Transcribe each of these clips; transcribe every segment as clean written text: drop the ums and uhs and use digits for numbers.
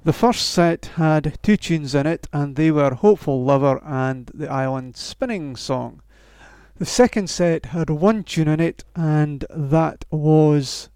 The first set had two tunes in it, and they were Hopeful Lover and the Island Spinning Song. The second set had one tune in it, and that was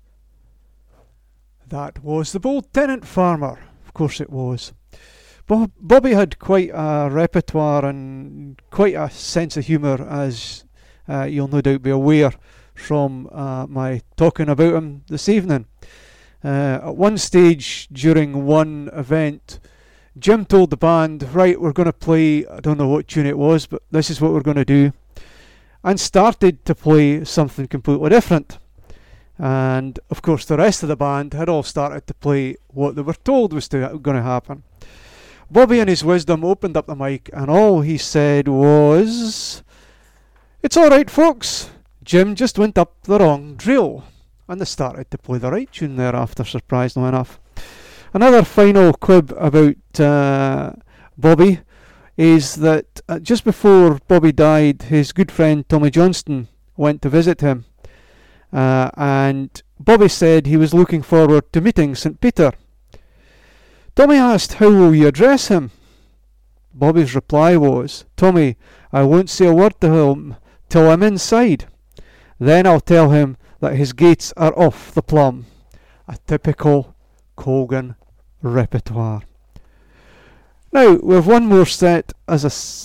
The Bold Tenant Farmer. Of course it was. Bobby had quite a repertoire and quite a sense of humour, as you'll no doubt be aware from my talking about him this evening. At one stage during one event, Jim told the band, right, we're going to play, I don't know what tune it was, but this is what we're going to do, and started to play something completely different. And of course the rest of the band had all started to play what they were told was going to happen. Bobby in his wisdom opened up the mic, and all he said was, "It's alright folks, Jim just went up the wrong drill." And they started to play the right tune thereafter, surprisingly enough. Another final quib about Bobby is that just before Bobby died, his good friend Tommy Johnston went to visit him. And Bobby said he was looking forward to meeting St. Peter. Tommy asked, "How will you address him?" Bobby's reply was, "Tommy, I won't say a word to him till I'm inside. Then I'll tell him that his gates are off the plum." A typical Colgan repertoire. Now, we have one more set, as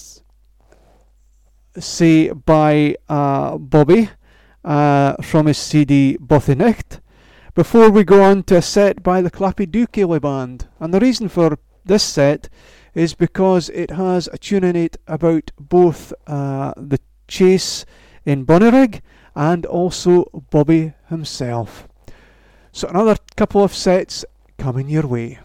I say, by Bobby from his CD Bothy Nicht, before we go on to a set by the Clappie Dookeely Band. And the reason for this set is because it has a tune in it about both the chase in Bonnyrigg and also Bobby himself. So another couple of sets coming your way.